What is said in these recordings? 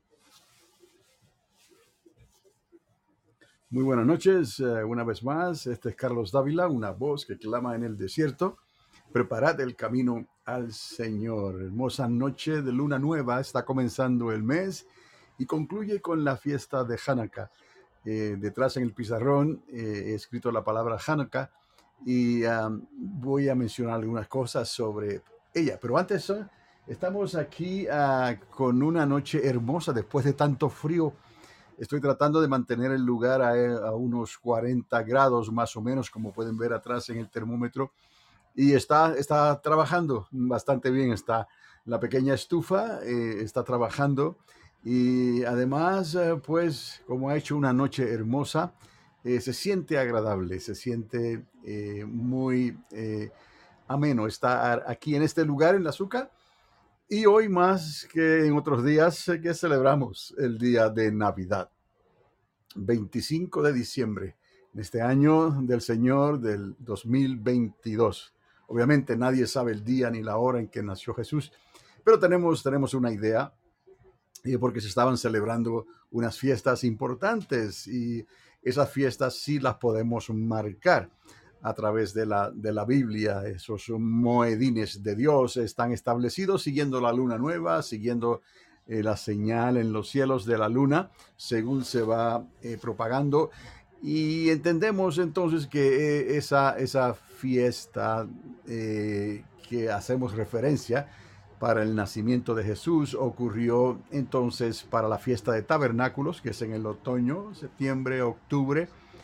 Muy buenas noches, una vez más. Este es Carlos Dávila, una voz que clama en el desierto. Preparad el camino al Señor. Hermosa noche de luna nueva. Está comenzando el mes y concluye con la fiesta de Hanukkah. Detrás en el pizarrón he escrito la palabra Hanukkah y voy a mencionar algunas cosas sobre ella. Pero antes, estamos aquí con una noche hermosa después de tanto frío. Estoy tratando de mantener el lugar a unos 40 grados más o menos, como pueden ver atrás en el termómetro. Y está trabajando bastante bien. Está la pequeña estufa, está trabajando. Y además, pues, como ha hecho una noche hermosa, se siente agradable, se siente muy ameno estar aquí en este lugar, en la azúcar. Y hoy más que en otros días que celebramos el día de Navidad. 25 de diciembre, en este año del Señor del 2022. Obviamente nadie sabe el día ni la hora en que nació Jesús, pero tenemos una idea, porque se estaban celebrando unas fiestas importantes y esas fiestas sí las podemos marcar a través de la Biblia. Esos moedines de Dios están establecidos siguiendo la luna nueva, siguiendo la señal en los cielos de la luna, según se va propagando. Y entendemos entonces que esa fiesta que hacemos referencia para el nacimiento de Jesús ocurrió entonces para la fiesta de tabernáculos, que es en el otoño, septiembre, octubre,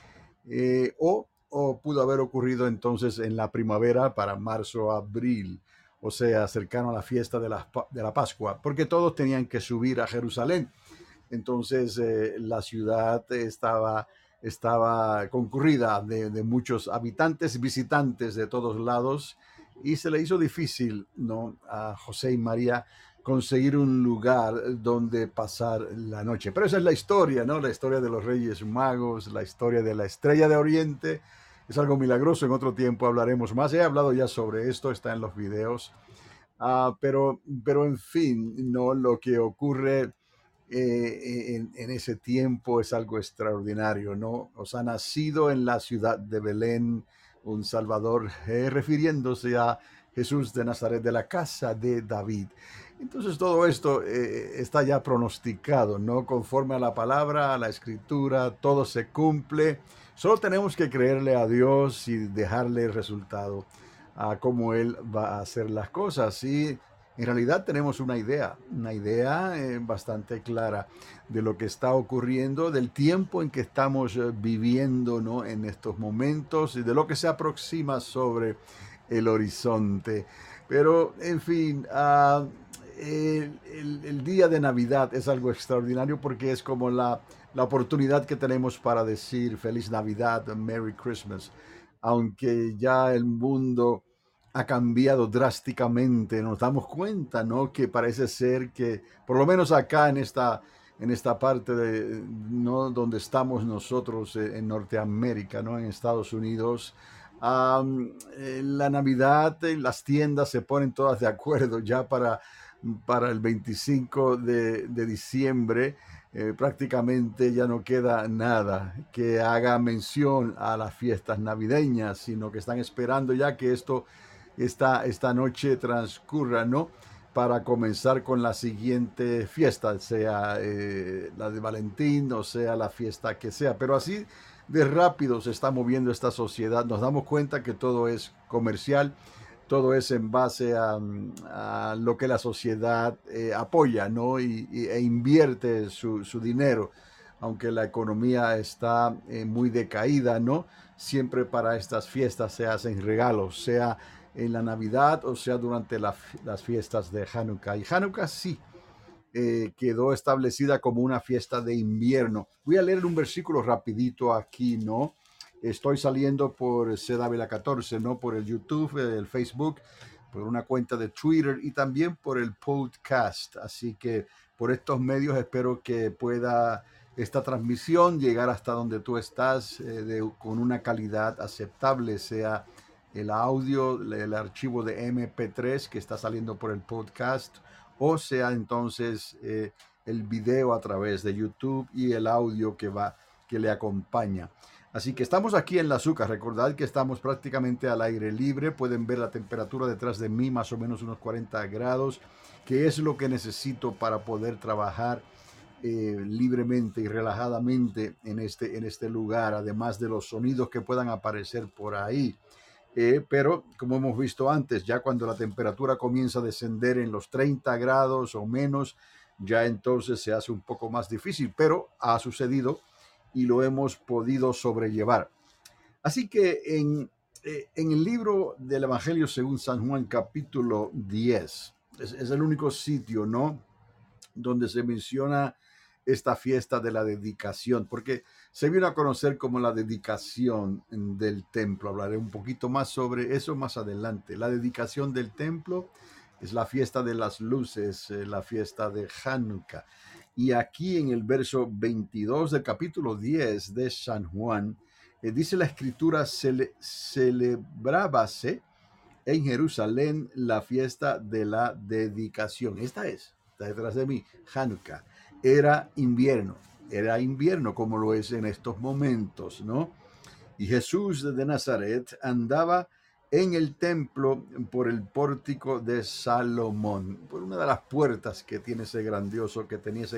o pudo haber ocurrido entonces en la primavera para marzo, abril, o sea, cercano a la fiesta de la Pascua, porque todos tenían que subir a Jerusalén. Entonces la ciudad estaba concurrida de muchos habitantes, visitantes de todos lados, y se le hizo difícil, ¿no?, a José y María conseguir un lugar donde pasar la noche. Pero esa es la historia, ¿no? La historia de los Reyes Magos, la historia de la Estrella de Oriente. Es algo milagroso, en otro tiempo hablaremos más. He hablado ya sobre esto, está en los videos. Pero en fin, no, lo que ocurre en ese tiempo es algo extraordinario, ¿no? Os ha nacido en la ciudad de Belén un Salvador, refiriéndose a Jesús de Nazaret, de la casa de David. Entonces todo esto está ya pronosticado, ¿no? Conforme a la palabra, a la escritura, todo se cumple. Solo tenemos que creerle a Dios y dejarle el resultado a cómo Él va a hacer las cosas. Y en realidad tenemos una idea bastante clara de lo que está ocurriendo, del tiempo en que estamos viviendo, ¿no?, en estos momentos y de lo que se aproxima sobre el horizonte. Pero, en fin, el día de Navidad es algo extraordinario porque es como la oportunidad que tenemos para decir Feliz Navidad, Merry Christmas, aunque ya el mundo ha cambiado drásticamente. Nos damos cuenta, ¿no?, que parece ser que, por lo menos acá en esta parte ¿no?, donde estamos nosotros en Norteamérica, ¿no?, en Estados Unidos, la Navidad, las tiendas se ponen todas de acuerdo ya para el 25 de diciembre. Prácticamente ya no queda nada que haga mención a las fiestas navideñas, sino que están esperando ya que esta noche transcurra, ¿no?, para comenzar con la siguiente fiesta, sea la de Valentín o sea la fiesta que sea. Pero así de rápido se está moviendo esta sociedad. Nos damos cuenta que todo es comercial, todo es en base a lo que la sociedad apoya, ¿no?, e invierte su dinero, aunque la economía está muy decaída, ¿no? Siempre para estas fiestas se hacen regalos, sea en la Navidad o sea durante las fiestas de Hanukkah. Y Hanukkah sí quedó establecida como una fiesta de invierno. Voy a leer un versículo rapidito aquí, ¿no? Estoy saliendo por CW 14, ¿no?, por el YouTube, el Facebook, por una cuenta de Twitter y también por el podcast. Así que por estos medios espero que pueda esta transmisión llegar hasta donde tú estás con una calidad aceptable, sea el audio, el archivo de MP3 que está saliendo por el podcast, o sea entonces el video a través de YouTube y el audio que le acompaña. Así que estamos aquí en La Azúcar. Recordad que estamos prácticamente al aire libre. Pueden ver la temperatura detrás de mí, más o menos unos 40 grados, que es lo que necesito para poder trabajar libremente y relajadamente en este lugar, además de los sonidos que puedan aparecer por ahí. Pero como hemos visto antes, ya cuando la temperatura comienza a descender en los 30 grados o menos, ya entonces se hace un poco más difícil, pero ha sucedido y lo hemos podido sobrellevar. Así que en el libro del Evangelio según San Juan, capítulo 10, es el único sitio, ¿no?, donde se menciona esta fiesta de la dedicación, porque se vino a conocer como la dedicación del templo. Hablaré un poquito más sobre eso más adelante. La dedicación del templo es la fiesta de las luces, la fiesta de Hanukkah. Y aquí en el verso 22 del capítulo 10 de San Juan, dice la escritura, celebrábase en Jerusalén la fiesta de la dedicación. Está detrás de mí, Hanukkah. Era invierno como lo es en estos momentos, ¿no? Y Jesús de Nazaret andaba en el templo por el pórtico de Salomón, por una de las puertas que tenía ese grandioso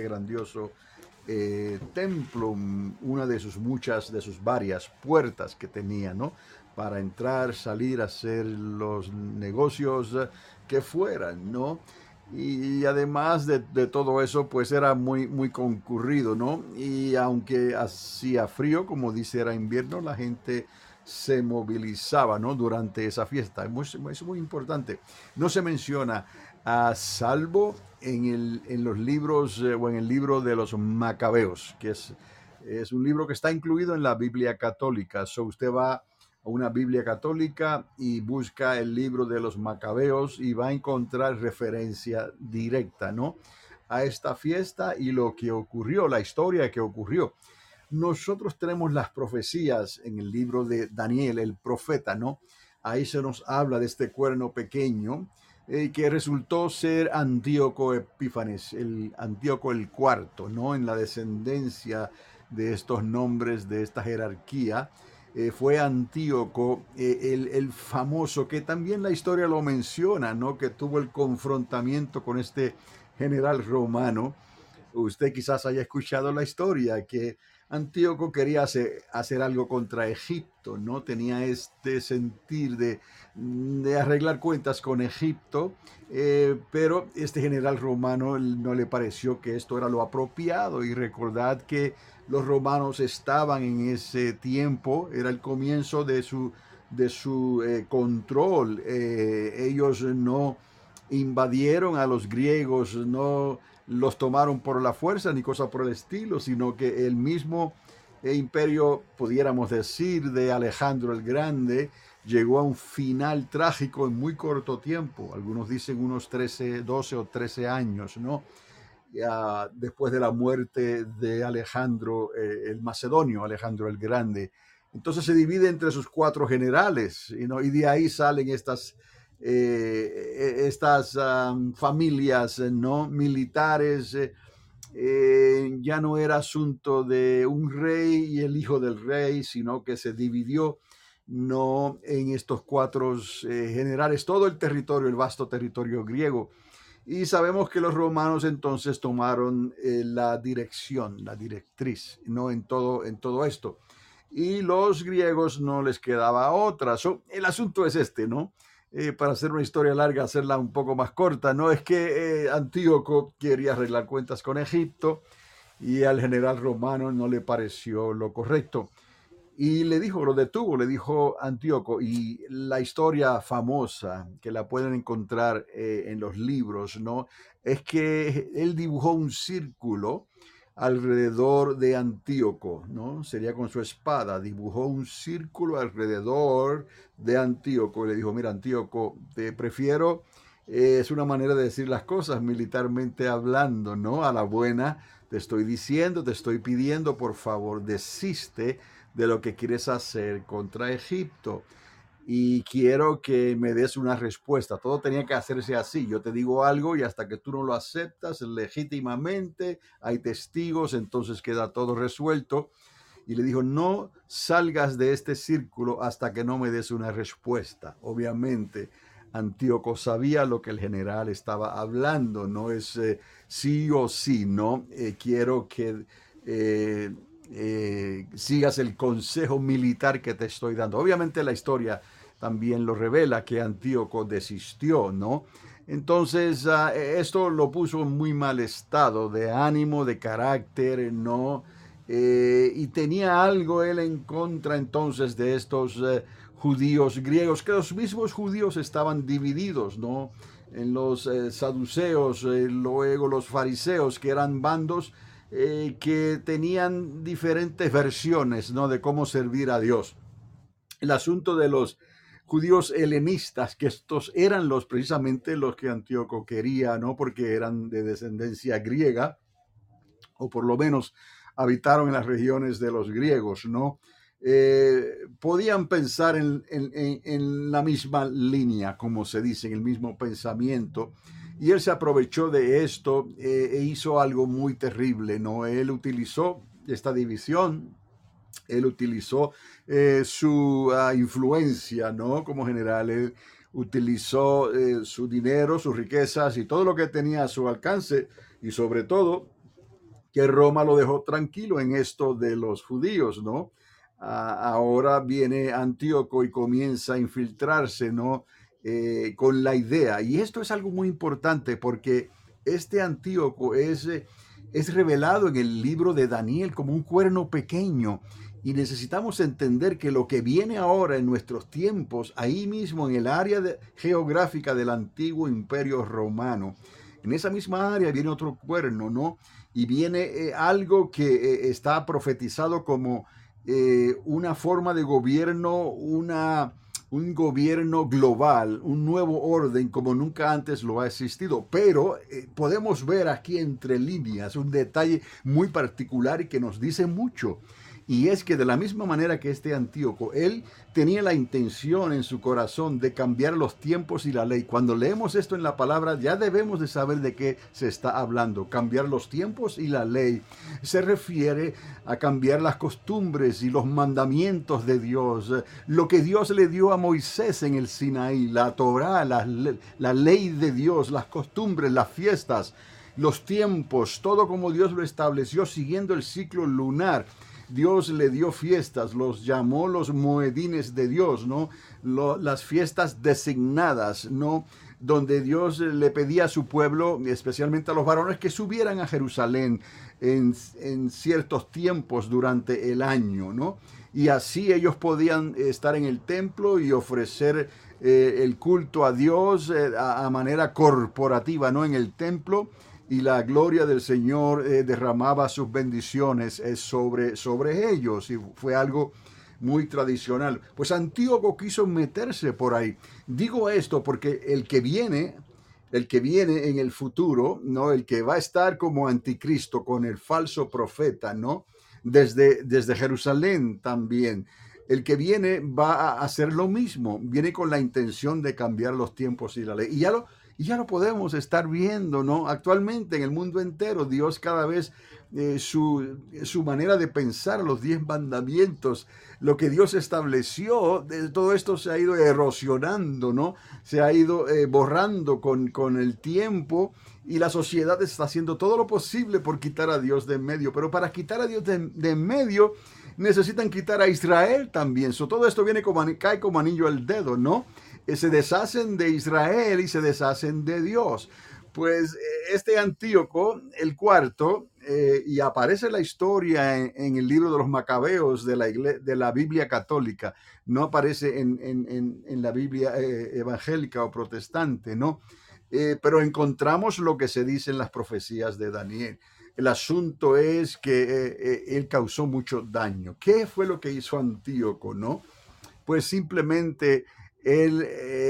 templo, una de sus varias puertas que tenía, ¿no?, para entrar, salir, hacer los negocios que fueran, ¿no? Y además de todo eso, pues era muy, muy concurrido, ¿no? Y aunque hacía frío, como dice, era invierno, la gente se movilizaba, ¿no?, durante esa fiesta. Es muy importante. No se menciona, a salvo en los libros o en el libro de los Macabeos, que es un libro que está incluido en la Biblia católica. So usted va a una Biblia católica y busca el libro de los Macabeos y va a encontrar referencia directa, ¿no?, a esta fiesta y lo que ocurrió, la historia que ocurrió. Nosotros tenemos las profecías en el libro de Daniel, el profeta, ¿no? Ahí se nos habla de este cuerno pequeño que resultó ser Antíoco Epífanes, el Antíoco el cuarto, ¿no? En la descendencia de estos nombres, de esta jerarquía, fue Antíoco el famoso, que también la historia lo menciona, ¿no?, que tuvo el confrontamiento con este general romano. Usted quizás haya escuchado la historia que Antíoco quería hacer algo contra Egipto, ¿no? Tenía este sentir de arreglar cuentas con Egipto, pero este general romano no le pareció que esto era lo apropiado. Y recordad que los romanos estaban en ese tiempo, era el comienzo de su control. Ellos no invadieron a los griegos, no los tomaron por la fuerza ni cosa por el estilo, sino que el mismo imperio, pudiéramos decir, de Alejandro el Grande, llegó a un final trágico en muy corto tiempo. Algunos dicen unos 12 o 13 años, ¿no?, ya después de la muerte de Alejandro el Macedonio, Alejandro el Grande. Entonces se divide entre sus 4 generales, ¿no?, y de ahí salen estas familias, ¿no?, militares. Ya no era asunto de un rey y el hijo del rey, sino que se dividió, no, en estos 4 generales, todo el territorio, el vasto territorio griego. Y sabemos que los romanos entonces tomaron la directriz, ¿no?, en todo esto. Y los griegos no les quedaba otra. El asunto es este, ¿no? Para hacer una historia larga, hacerla un poco más corta, ¿no? Es que Antíoco quería arreglar cuentas con Egipto y al general romano no le pareció lo correcto. Y lo detuvo, le dijo Antíoco. Y la historia famosa, que la pueden encontrar en los libros, ¿no?, es que él dibujó un círculo alrededor de Antíoco, ¿no? Sería con su espada, dibujó un círculo alrededor de Antíoco y le dijo: mira, Antíoco, te prefiero, es una manera de decir las cosas militarmente hablando, ¿no? A la buena, te estoy diciendo, te estoy pidiendo, por favor, desiste de lo que quieres hacer contra Egipto. y quiero que me des una respuesta. Todo tenía que hacerse así. Yo te digo algo y hasta que tú no lo aceptas legítimamente, hay testigos, entonces queda todo resuelto. Y le dijo, no salgas de este círculo hasta que no me des una respuesta. Obviamente, Antíoco sabía lo que el general estaba hablando, no es sí o sí, ¿no? Quiero que sigas el consejo militar que te estoy dando. Obviamente la historia también lo revela que Antíoco desistió, ¿no? Entonces, esto lo puso en muy mal estado de ánimo, de carácter, ¿no? Y tenía algo él en contra entonces de estos judíos griegos, que los mismos judíos estaban divididos, ¿no? En los saduceos, luego los fariseos, que eran bandos que tenían diferentes versiones, ¿no? De cómo servir a Dios. El asunto de los judíos helenistas, que estos eran precisamente los que Antíoco quería, ¿no? Porque eran de descendencia griega, o por lo menos habitaron en las regiones de los griegos, ¿no? Podían pensar en la misma línea, como se dice, en el mismo pensamiento, y él se aprovechó de esto e hizo algo muy terrible, ¿no? Él utilizó esta división, él utilizó su influencia, ¿no? Como general, él utilizó su dinero, sus riquezas y todo lo que tenía a su alcance, y sobre todo que Roma lo dejó tranquilo en esto de los judíos, ¿no? Ahora viene Antíoco y comienza a infiltrarse, ¿no? Con la idea. Y esto es algo muy importante porque este Antíoco es revelado en el libro de Daniel como un cuerno pequeño. Y necesitamos entender que lo que viene ahora en nuestros tiempos, ahí mismo en el área geográfica del antiguo imperio romano, en esa misma área viene otro cuerno, ¿no? Y viene algo que está profetizado como una forma de gobierno, un gobierno global, un nuevo orden como nunca antes lo ha existido. Pero podemos ver aquí entre líneas un detalle muy particular y que nos dice mucho. Y es que de la misma manera que este Antíoco, él tenía la intención en su corazón de cambiar los tiempos y la ley. Cuando leemos esto en la palabra, ya debemos de saber de qué se está hablando. Cambiar los tiempos y la ley se refiere a cambiar las costumbres y los mandamientos de Dios. Lo que Dios le dio a Moisés en el Sinaí, la Torá, la ley de Dios, las costumbres, las fiestas, los tiempos, todo como Dios lo estableció siguiendo el ciclo lunar. Dios le dio fiestas, los llamó los moedines de Dios, ¿no? Las fiestas designadas, ¿no? Donde Dios le pedía a su pueblo, especialmente a los varones, que subieran a Jerusalén en ciertos tiempos durante el año, ¿no? Y así ellos podían estar en el templo y ofrecer el culto a Dios a manera corporativa, ¿no? En el templo, y la gloria del Señor derramaba sus bendiciones sobre ellos, y fue algo muy tradicional. Pues Antíoco quiso meterse por ahí. Digo esto porque el que viene en el futuro, ¿no? El que va a estar como anticristo con el falso profeta, ¿no? Desde Jerusalén también. El que viene va a hacer lo mismo, viene con la intención de cambiar los tiempos y la ley. Y ya lo podemos estar viendo, ¿no? Actualmente en el mundo entero, Dios cada vez su manera de pensar, los 10 mandamientos, lo que Dios estableció, todo esto se ha ido erosionando, ¿no? Se ha ido borrando con el tiempo, y la sociedad está haciendo todo lo posible por quitar a Dios de en medio. Pero para quitar a Dios de en medio, necesitan quitar a Israel también. Todo esto cae como anillo al dedo, ¿no? Se deshacen de Israel y se deshacen de Dios. Pues este Antíoco, el cuarto, y aparece la historia en el libro de los Macabeos de la Biblia católica, no aparece en la Biblia evangélica o protestante, ¿no? Pero encontramos lo que se dice en las profecías de Daniel. El asunto es que él causó mucho daño. ¿Qué fue lo que hizo Antíoco, no? Pues simplemente él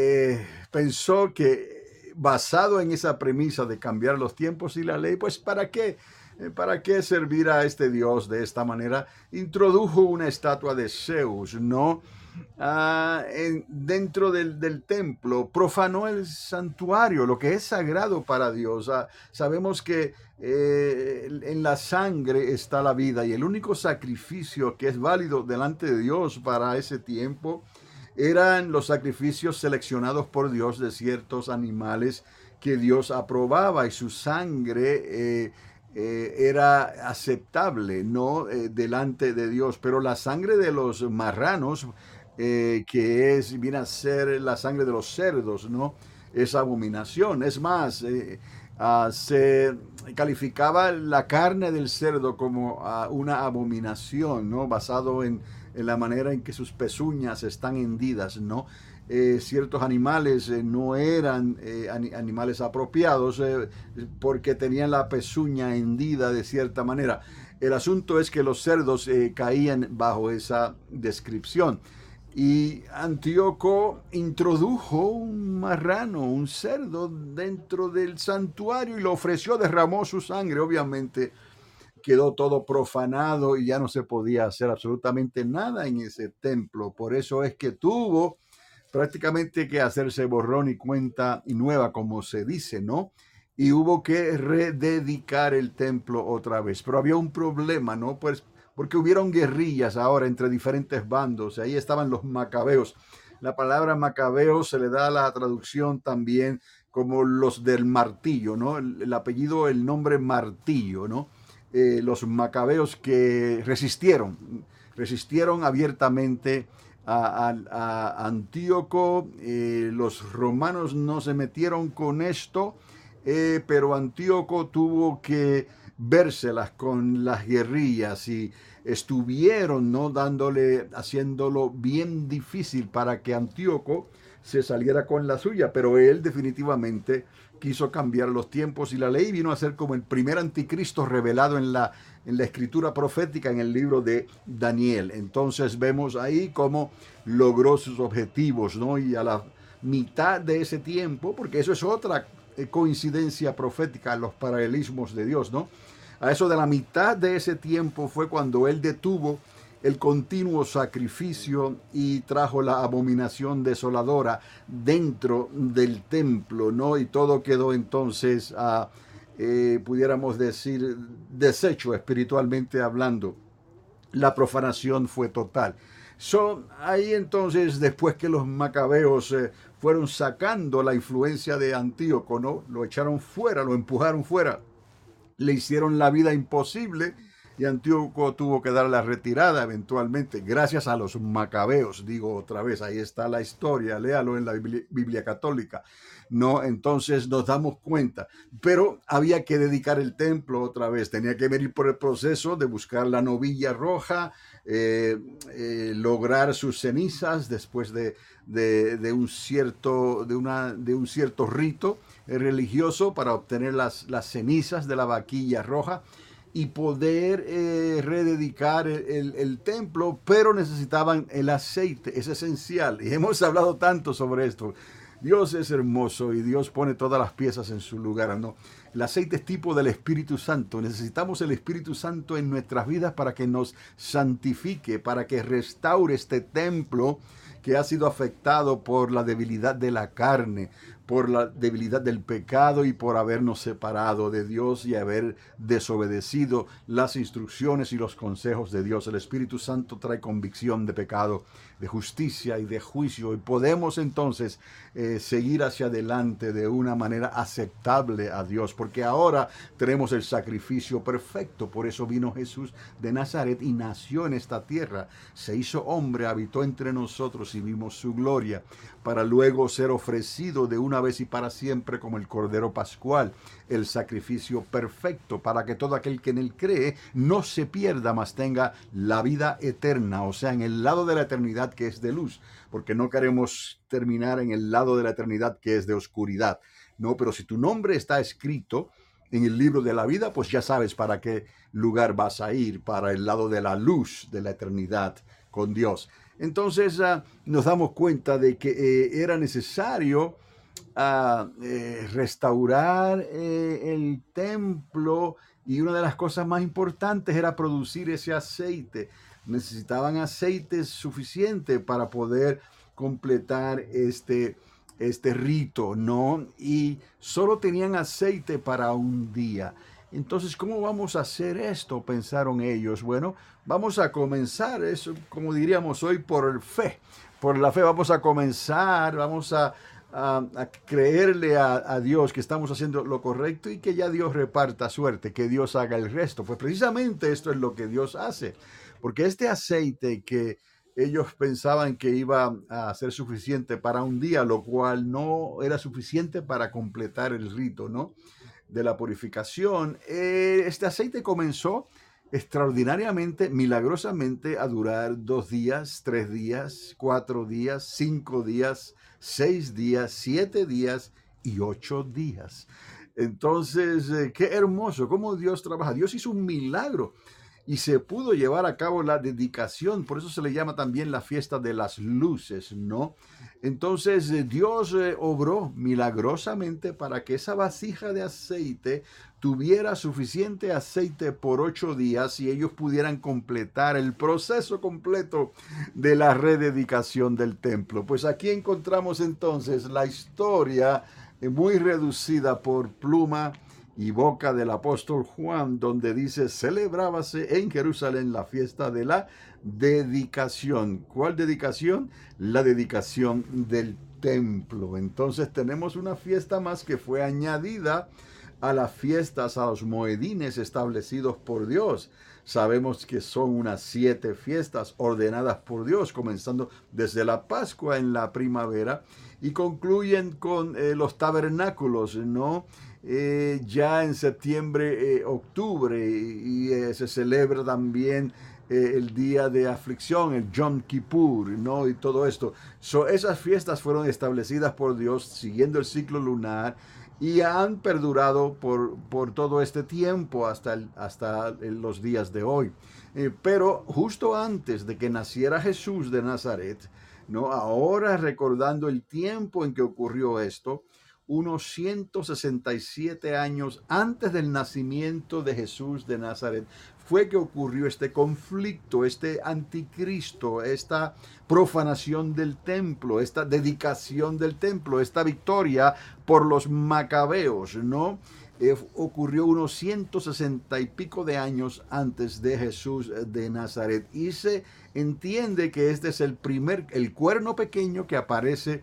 pensó que, basado en esa premisa de cambiar los tiempos y la ley, pues ¿para qué? ¿Para qué servir a este Dios de esta manera? Introdujo una estatua de Zeus, ¿no? dentro del templo, profanó el santuario, lo que es sagrado para Dios. Sabemos que en la sangre está la vida y el único sacrificio que es válido delante de Dios para ese tiempo eran los sacrificios seleccionados por Dios de ciertos animales que Dios aprobaba y su sangre era aceptable, ¿no? Delante de Dios. Pero la sangre de los marranos, viene a ser la sangre de los cerdos, ¿no? Es abominación. Es más, se calificaba la carne del cerdo como una abominación, ¿no? Basado en la manera en que sus pezuñas están hendidas, ¿no? Ciertos animales no eran animales apropiados porque tenían la pezuña hendida de cierta manera. El asunto es que los cerdos caían bajo esa descripción. Y Antíoco introdujo un marrano, un cerdo, dentro del santuario y lo ofreció, derramó su sangre. Obviamente quedó todo profanado y ya no se podía hacer absolutamente nada en ese templo. Por eso es que tuvo prácticamente que hacerse borrón y cuenta y nueva, como se dice, ¿no? Y hubo que rededicar el templo otra vez. Pero había un problema, ¿no? Pues porque hubieron guerrillas ahora entre diferentes bandos. Ahí estaban los macabeos. La palabra macabeos se le da la traducción también como los del martillo, ¿no? El apellido, el nombre martillo, ¿no? Los macabeos que resistieron abiertamente a Antíoco. Los romanos no se metieron con esto, pero Antíoco tuvo que vérselas con las guerrillas y estuvieron, ¿no?, haciéndolo bien difícil para que Antíoco se saliera con la suya, pero él definitivamente quiso cambiar los tiempos y la ley vino a ser como el primer anticristo revelado en la escritura profética en el libro de Daniel. Entonces vemos ahí cómo logró sus objetivos, ¿no? Y a la mitad de ese tiempo, porque eso es otra coincidencia profética, los paralelismos de Dios, ¿no? A eso de la mitad de ese tiempo fue cuando él detuvo el continuo sacrificio y trajo la abominación desoladora dentro del templo, ¿no? Y todo quedó entonces, pudiéramos decir, deshecho espiritualmente hablando. La profanación fue total. Ahí entonces, después que los macabeos fueron sacando la influencia de Antíoco, ¿no? Lo echaron fuera, lo empujaron fuera, le hicieron la vida imposible y Antíoco tuvo que dar la retirada eventualmente, gracias a los macabeos, digo otra vez, ahí está la historia, léalo en la Biblia católica, ¿no? Entonces nos damos cuenta, pero había que dedicar el templo otra vez, tenía que venir por el proceso de buscar la novilla roja, lograr sus cenizas después de un cierto rito religioso para obtener las cenizas de la vaquilla roja y poder rededicar el templo, pero necesitaban el aceite, es esencial. Y hemos hablado tanto sobre esto. Dios es hermoso y Dios pone todas las piezas en su lugar, ¿no? El aceite es tipo del Espíritu Santo. Necesitamos el Espíritu Santo en nuestras vidas para que nos santifique, para que restaure este templo que ha sido afectado por la debilidad de la carne, por la debilidad del pecado y por habernos separado de Dios y haber desobedecido las instrucciones y los consejos de Dios. El Espíritu Santo trae convicción de pecado, de justicia y de juicio, y podemos entonces seguir hacia adelante de una manera aceptable a Dios, porque ahora tenemos el sacrificio perfecto. Por eso vino Jesús de Nazaret y nació en esta tierra, se hizo hombre, habitó entre nosotros y vimos su gloria, para luego ser ofrecido de una vez y para siempre como el Cordero Pascual, el sacrificio perfecto, para que todo aquel que en él cree no se pierda, mas tenga la vida eterna, o sea, en el lado de la eternidad que es de luz, porque no queremos terminar en el lado de la eternidad que es de oscuridad. No, pero si tu nombre está escrito en el libro de la vida, pues ya sabes para qué lugar vas a ir, para el lado de la luz de la eternidad con Dios. Entonces nos damos cuenta de que era necesario restaurar el templo, y una de las cosas más importantes era producir ese aceite. necesitaban aceite suficiente para poder completar este rito, ¿no? Y solo tenían aceite para un día. Entonces, ¿cómo vamos a hacer esto? Pensaron ellos. Bueno, vamos a comenzar, eso, como diríamos hoy, por fe. Por la fe vamos a comenzar, vamos a creerle a Dios que estamos haciendo lo correcto y que ya Dios reparta suerte, que Dios haga el resto. Pues precisamente esto es lo que Dios hace, porque este aceite que ellos pensaban que iba a ser suficiente para un día, lo cual no era suficiente para completar el rito, ¿no?, de la purificación. Este aceite comenzó extraordinariamente, milagrosamente, a durar 2 días, 3 días, 4 días, 5 días, 6 días, 7 días y 8 días. Entonces, qué hermoso, cómo Dios trabaja. Dios hizo un milagro y se pudo llevar a cabo la dedicación. Por eso se le llama también la fiesta de las luces, ¿no? Entonces Dios obró milagrosamente para que esa vasija de aceite tuviera suficiente aceite por 8 días y ellos pudieran completar el proceso completo de la rededicación del templo. Pues aquí encontramos entonces la historia muy reducida por pluma y boca del apóstol Juan, donde dice: celebrábase en Jerusalén la fiesta de la dedicación. ¿Cuál dedicación? La dedicación del templo. Entonces tenemos una fiesta más que fue añadida a las fiestas, a los moedines establecidos por Dios. Sabemos que son unas 7 fiestas ordenadas por Dios, comenzando desde la Pascua en la primavera y concluyen con los tabernáculos, ¿no? Ya en septiembre, octubre, y se celebra también el día de aflicción, el Yom Kippur, ¿no? Y todo esto. Esas fiestas fueron establecidas por Dios siguiendo el ciclo lunar y han perdurado por todo este tiempo hasta los días de hoy. Pero justo antes de que naciera Jesús de Nazaret, ¿no? Ahora recordando el tiempo en que ocurrió esto, unos 167 años antes del nacimiento de Jesús de Nazaret, fue que ocurrió este conflicto, este anticristo, esta profanación del templo, esta dedicación del templo, esta victoria por los macabeos, ¿no? Ocurrió unos 160 y pico de años antes de Jesús de Nazaret. Y se entiende que este es el cuerno pequeño que aparece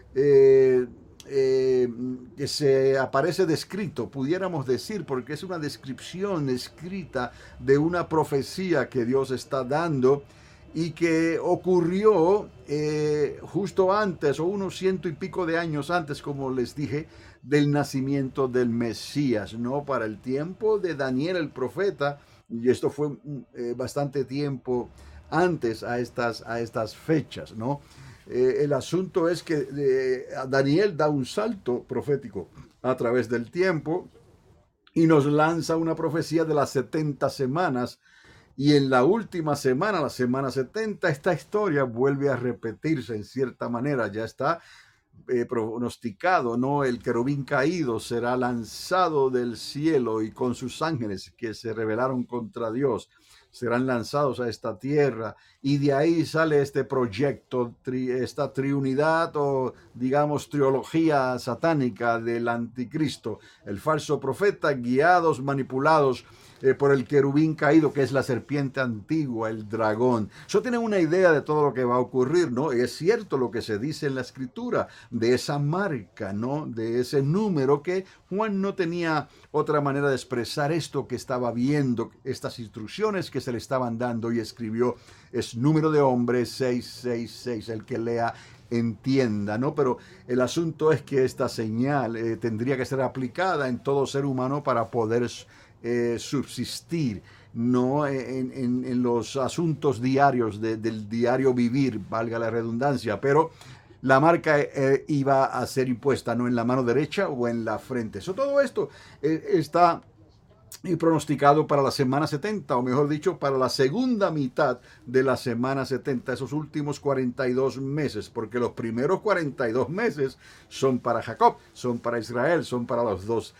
que se aparece descrito, pudiéramos decir, porque es una descripción escrita de una profecía que Dios está dando y que ocurrió justo antes, o unos 100 y pico de años antes, como les dije, del nacimiento del Mesías, ¿no? Para el tiempo de Daniel el profeta, y esto fue bastante tiempo antes a estas fechas, ¿no? El asunto es que Daniel da un salto profético a través del tiempo y nos lanza una profecía de las 70 semanas. Y en la última semana, la semana 70, esta historia vuelve a repetirse en cierta manera. Ya está pronosticado, ¿no? El querubín caído será lanzado del cielo y con sus ángeles que se rebelaron contra Dios serán lanzados a esta tierra, y de ahí sale este proyecto, esta triunidad o digamos trilogía satánica del anticristo, el falso profeta, guiados, manipulados por el querubín caído, que es la serpiente antigua, el dragón. Eso tiene una idea de todo lo que va a ocurrir, ¿no? Y es cierto lo que se dice en la escritura, de esa marca, ¿no? De ese número, que Juan no tenía otra manera de expresar esto que estaba viendo, estas instrucciones que se le estaban dando, y escribió: es número de hombre 666, el que lea entienda, ¿no? Pero el asunto es que esta señal tendría que ser aplicada en todo ser humano para poder subsistir, no en los asuntos diarios del diario vivir, valga la redundancia, pero la marca iba a ser impuesta no en la mano derecha o en la frente. Todo esto está pronosticado para la semana 70, o mejor dicho, para la segunda mitad de la semana 70, esos últimos 42 meses, porque los primeros 42 meses son para Jacob, son para Israel, son para los dos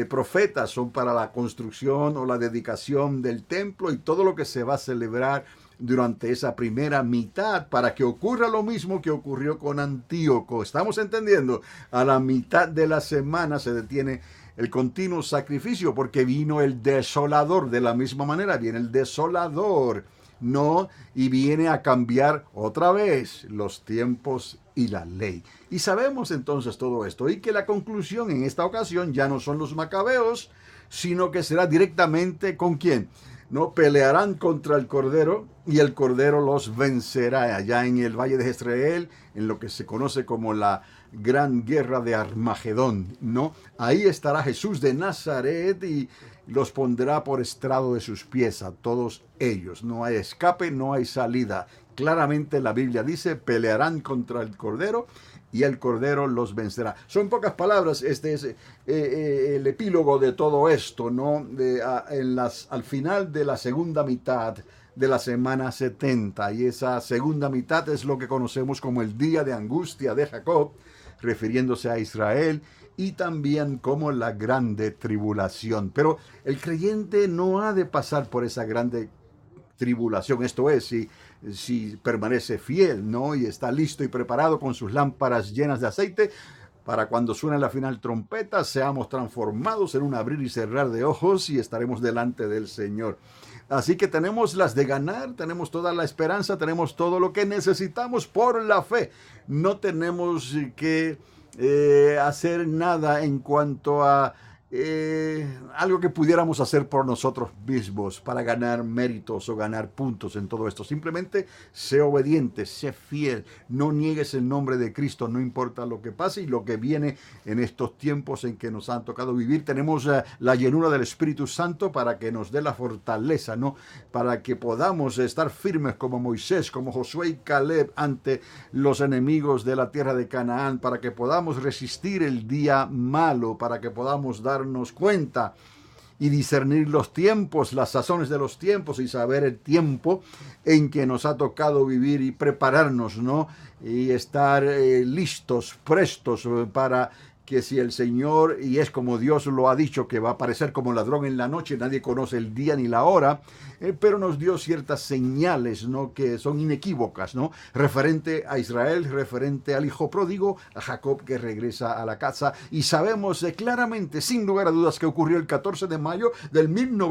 profetas, son para la construcción o la dedicación del templo y todo lo que se va a celebrar durante esa primera mitad para que ocurra lo mismo que ocurrió con Antíoco. ¿Estamos entendiendo? A la mitad de la semana se detiene el continuo sacrificio porque vino el desolador. De la misma manera viene el desolador, ¿no? Y viene a cambiar otra vez los tiempos y la ley. Y sabemos entonces todo esto y que la conclusión en esta ocasión ya no son los macabeos, sino que será directamente ¿con quién? No pelearán contra el Cordero y el Cordero los vencerá allá en el Valle de Jezreel, en lo que se conoce como la Gran Guerra de Armagedón, ¿no? Ahí estará Jesús de Nazaret y los pondrá por estrado de sus pies a todos ellos. No hay escape, no hay salida. Claramente la Biblia dice, pelearán contra el Cordero y el Cordero los vencerá. Son pocas palabras, este es el epílogo de todo esto, ¿no? Al final de la segunda mitad de la semana 70, y esa segunda mitad es lo que conocemos como el día de angustia de Jacob, refiriéndose a Israel, y también como la grande tribulación. Pero el creyente no ha de pasar por esa grande tribulación, esto es, si permanece fiel, ¿no? Y está listo y preparado con sus lámparas llenas de aceite, para cuando suene la final trompeta, seamos transformados en un abrir y cerrar de ojos y estaremos delante del Señor. Así que tenemos las de ganar, tenemos toda la esperanza, tenemos todo lo que necesitamos por la fe. No tenemos que hacer nada en cuanto a algo que pudiéramos hacer por nosotros mismos para ganar méritos o ganar puntos en todo esto. Simplemente sé obediente, sé fiel, no niegues el nombre de Cristo, no importa lo que pase y lo que viene en estos tiempos en que nos han tocado vivir. Tenemos la llenura del Espíritu Santo para que nos dé la fortaleza, ¿no? Para que podamos estar firmes como Moisés, como Josué y Caleb ante los enemigos de la tierra de Canaán, para que podamos resistir el día malo, para que podamos darnos cuenta y discernir los tiempos, las sazones de los tiempos y saber el tiempo en que nos ha tocado vivir y prepararnos, ¿no? Y estar listos, prestos para que si el Señor, y es como Dios lo ha dicho, que va a aparecer como ladrón en la noche, nadie conoce el día ni la hora, pero nos dio ciertas señales, ¿no? Que son inequívocas, ¿no? Referente a Israel, referente al hijo pródigo, a Jacob que regresa a la casa, y sabemos claramente, sin lugar a dudas, que ocurrió el 14 de mayo del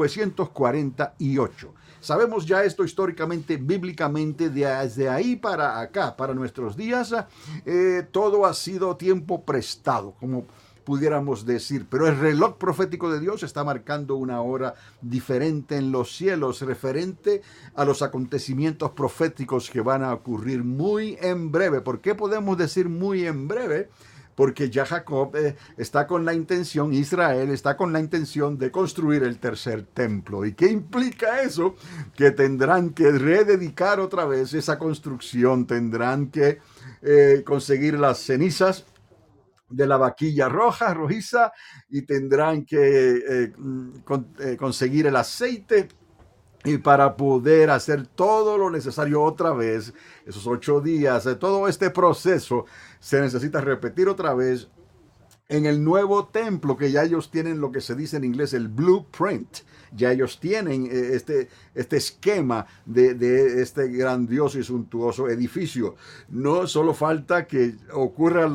1948. Sabemos ya esto históricamente, bíblicamente, desde ahí para acá, para nuestros días, todo ha sido tiempo prestado, como pudiéramos decir, pero el reloj profético de Dios está marcando una hora diferente en los cielos, referente a los acontecimientos proféticos que van a ocurrir muy en breve. ¿Por qué podemos decir muy en breve? Porque ya Jacob está con la intención, Israel está con la intención de construir el tercer templo. ¿Y qué implica eso? Que tendrán que rededicar otra vez esa construcción, tendrán que conseguir las cenizas de la vaquilla rojiza, y tendrán que conseguir el aceite, y para poder hacer todo lo necesario otra vez, esos 8 días, todo este proceso se necesita repetir otra vez en el nuevo templo, que ya ellos tienen lo que se dice en inglés el blueprint. Ya ellos tienen este esquema de este grandioso y suntuoso edificio. No solo falta que ocurran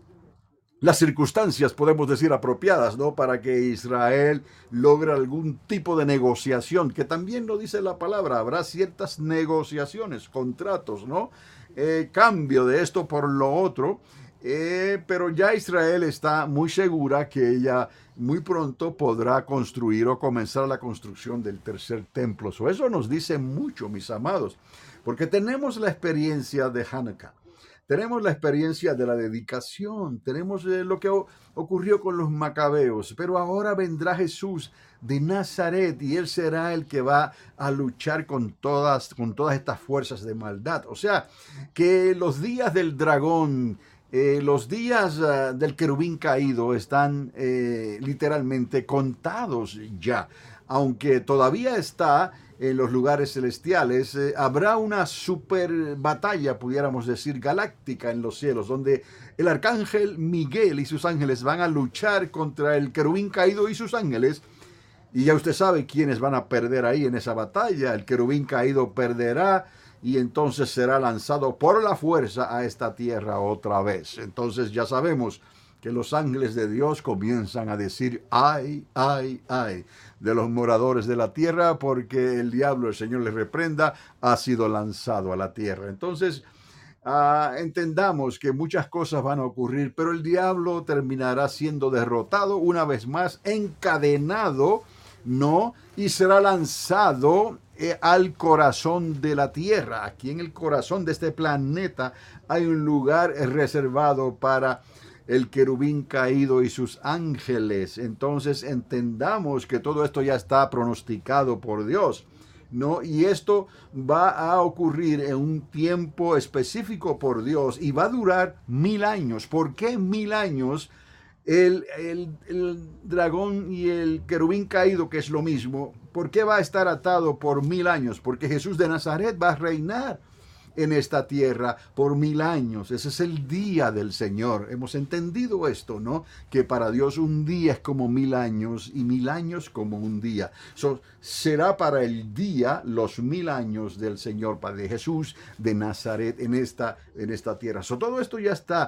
las circunstancias, podemos decir, apropiadas, ¿no? Para que Israel logre algún tipo de negociación, que también lo dice la palabra, habrá ciertas negociaciones, contratos, ¿no? Cambio de esto por lo otro, pero ya Israel está muy segura que ella muy pronto podrá construir o comenzar la construcción del tercer templo. Eso nos dice mucho, mis amados, porque tenemos la experiencia de Hanukkah. Tenemos la experiencia de la dedicación, tenemos lo que ocurrió con los macabeos, pero ahora vendrá Jesús de Nazaret y Él será el que va a luchar con todas estas fuerzas de maldad. O sea, que los días del dragón, los días del querubín caído están literalmente contados ya, aunque todavía está en los lugares celestiales. Habrá una super batalla, pudiéramos decir, galáctica en los cielos, donde el arcángel Miguel y sus ángeles van a luchar contra el querubín caído y sus ángeles, Y ya usted sabe quiénes van a perder ahí en esa batalla. El querubín caído perderá y entonces será lanzado por la fuerza a esta tierra otra vez. Entonces ya sabemos que los ángeles de Dios comienzan a decir, ay, ay, ay, de los moradores de la tierra, porque el diablo, el Señor les reprenda, ha sido lanzado a la tierra. Entonces, entendamos que muchas cosas van a ocurrir, pero el diablo terminará siendo derrotado una vez más, encadenado, ¿no? Y será lanzado al corazón de la tierra. Aquí en el corazón de este planeta hay un lugar reservado para el querubín caído y sus ángeles. Entonces entendamos que todo esto ya está pronosticado por Dios. ¿No? Y esto va a ocurrir en un tiempo específico por Dios y va a durar 1000 años. ¿Por qué 1000 años? El dragón y el querubín caído, que es lo mismo, ¿por qué va a estar atado por 1000 años? Porque Jesús de Nazaret va a reinar en esta tierra por 1000 años. Ese es el día del Señor. Hemos entendido esto, ¿no? Que para Dios un día es como 1000 años y 1000 años como un día. Será para el día los 1000 años del Señor Padre Jesús de Nazaret en esta tierra. Todo esto ya está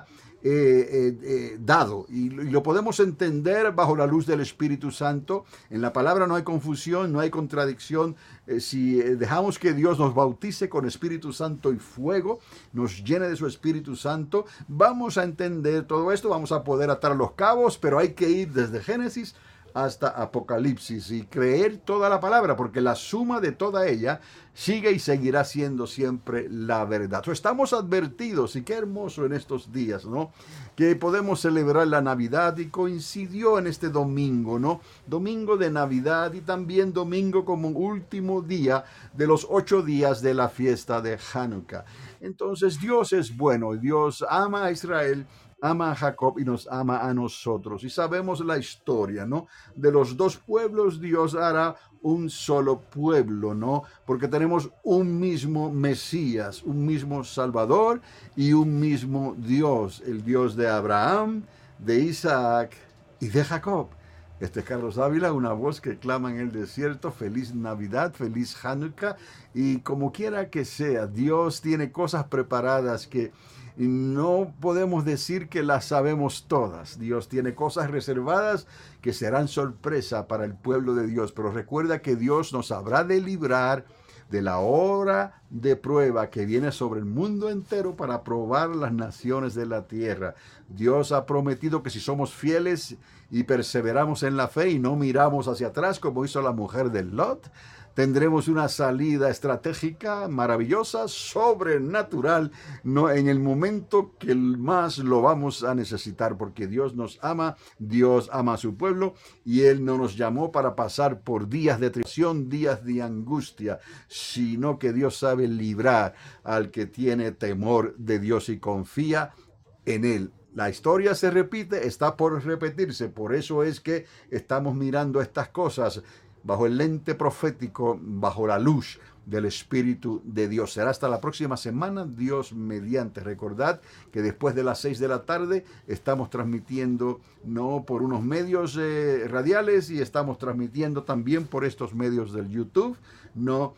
dado y lo podemos entender bajo la luz del Espíritu Santo. En la palabra no hay confusión, no hay contradicción. Si dejamos que Dios nos bautice con Espíritu Santo y fuego, nos llene de su Espíritu Santo, vamos a entender todo esto, vamos a poder atar los cabos, pero hay que ir desde Génesis hasta Apocalipsis y creer toda la palabra, porque la suma de toda ella sigue y seguirá siendo siempre la verdad. Estamos advertidos, y qué hermoso en estos días, ¿no? Que podemos celebrar la Navidad y coincidió en este domingo, ¿no? Domingo de Navidad y también domingo como último día de los 8 días de la fiesta de Hanukkah. Entonces Dios es bueno, Dios ama a Israel, ama a Jacob y nos ama a nosotros. Y sabemos la historia, ¿no? De los dos pueblos Dios hará un solo pueblo, ¿no? Porque tenemos un mismo Mesías, un mismo Salvador y un mismo Dios, el Dios de Abraham, de Isaac y de Jacob. Este es Carlos Ávila, una voz que clama en el desierto. Feliz Navidad, feliz Hanukkah. Y como quiera que sea, Dios tiene cosas preparadas que no podemos decir que las sabemos todas. Dios tiene cosas reservadas que serán sorpresa para el pueblo de Dios. Pero recuerda que Dios nos habrá de librar de la hora de prueba que viene sobre el mundo entero para probar las naciones de la tierra. Dios ha prometido que si somos fieles y perseveramos en la fe y no miramos hacia atrás como hizo la mujer de Lot, tendremos una salida estratégica maravillosa, sobrenatural, no en el momento que más lo vamos a necesitar, porque Dios nos ama, Dios ama a su pueblo y Él no nos llamó para pasar por días de tribulación, días de angustia, sino que Dios sabe librar al que tiene temor de Dios y confía en Él. La historia se repite, está por repetirse, por eso es que estamos mirando estas cosas bajo el lente profético, bajo la luz del Espíritu de Dios. Será hasta la próxima semana, Dios mediante. Recordad que después de las 6 de la tarde estamos transmitiendo no por unos medios radiales y estamos transmitiendo también por estos medios del YouTube, no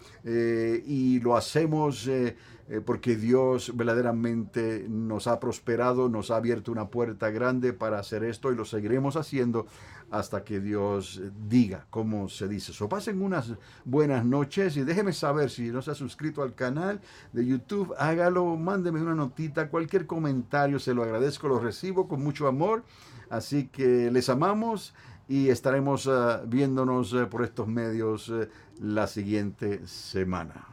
y lo hacemos porque Dios verdaderamente nos ha prosperado, nos ha abierto una puerta grande para hacer esto y lo seguiremos haciendo hasta que Dios diga, como se dice. Pasen unas buenas noches y déjeme saber si no se ha suscrito al canal de YouTube, hágalo, mándeme una notita, cualquier comentario, se lo agradezco, lo recibo con mucho amor. Así que les amamos y estaremos viéndonos por estos medios la siguiente semana.